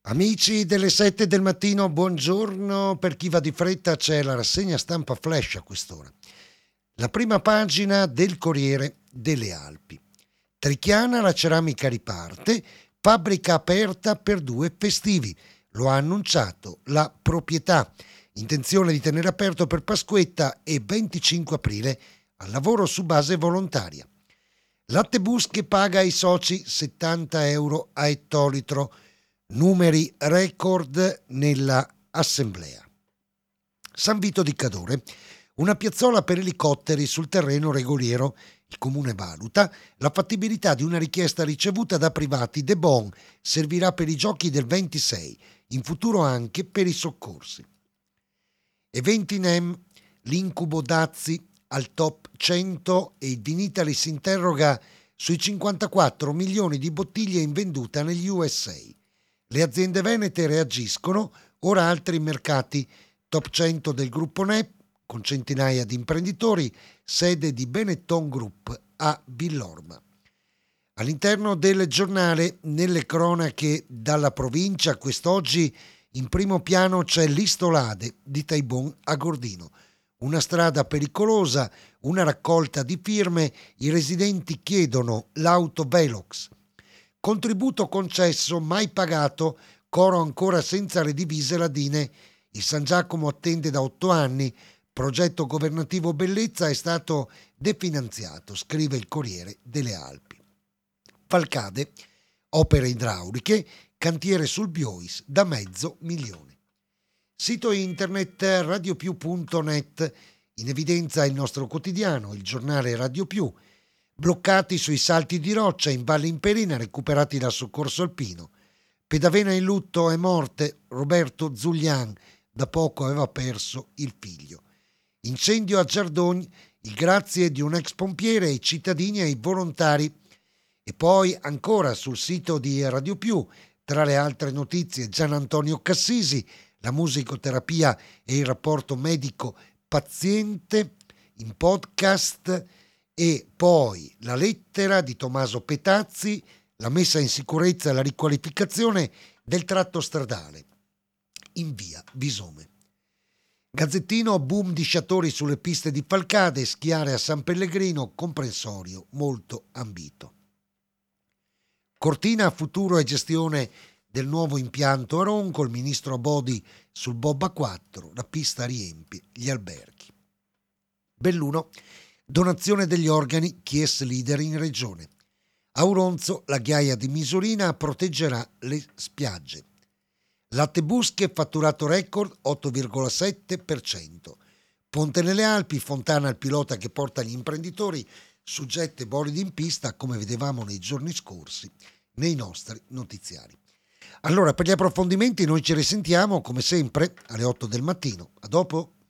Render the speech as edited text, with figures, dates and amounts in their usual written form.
Amici delle 7 del mattino, buongiorno. Per chi va di fretta c'è la rassegna stampa flash a quest'ora. La prima pagina del Corriere delle Alpi. Trichiana, la ceramica riparte, fabbrica aperta per 2 festivi. Lo ha annunciato la proprietà. Intenzione di tenere aperto per Pasquetta e 25 aprile al lavoro su base volontaria. Lattebus che paga ai soci 70 euro a ettolitro. Numeri record nella assemblea. San Vito di Cadore, una piazzola per elicotteri sul terreno regoliero. Il comune valuta la fattibilità di una richiesta ricevuta da privati. De Bon servirà per i giochi del 26, in futuro anche per i soccorsi. Eventi NEM, l'incubo Dazzi al top 100 e il Vinitaly si interroga sui 54 milioni di bottiglie in venduta negli USA. Le aziende venete reagiscono, ora altri mercati. Top 100 del gruppo NEP, con centinaia di imprenditori, sede di Benetton Group a Villorma. All'interno del giornale, nelle cronache dalla provincia, quest'oggi in primo piano c'è l'Istolade di Taibon a Gordino. Una strada pericolosa, una raccolta di firme, i residenti chiedono l'auto Velox. Contributo concesso, mai pagato, coro ancora senza le divise ladine. Il San Giacomo attende da 8 anni, progetto governativo bellezza è stato definanziato, scrive il Corriere delle Alpi. Falcade, opere idrauliche, cantiere sul Biois da $500,000. Sito internet radiopiù.net, in evidenza il nostro quotidiano, il giornale Radio Più. Bloccati sui salti di roccia in Valle Imperina, recuperati dal soccorso alpino. Pedavena in lutto, è morte Roberto Zuglian, da poco aveva perso il figlio. Incendio a Giardogni, il grazie di un ex pompiere ai cittadini e ai volontari. E poi ancora sul sito di Radio Più, tra le altre notizie, Gian Antonio Cassisi, la musicoterapia e il rapporto medico-paziente in podcast. E poi la lettera di Tommaso Petazzi, la messa in sicurezza e la riqualificazione del tratto stradale in via Visome. Gazzettino, boom di sciatori sulle piste di Falcade, schiare a San Pellegrino, comprensorio molto ambito. Cortina, futuro e gestione del nuovo impianto a Ronco, il ministro Abodi sul Bob A4, la pista riempie gli alberghi. Belluno, donazione degli organi, Chies leader in regione. Auronzo, la ghiaia di Misurina proteggerà le spiagge. Lattebus che fatturato record 8,7%. Ponte nelle Alpi, Fontana il pilota che porta gli imprenditori su jet e bolidi in pista, come vedevamo nei giorni scorsi nei nostri notiziari. Allora, per gli approfondimenti noi ci risentiamo come sempre alle 8 del mattino. A dopo.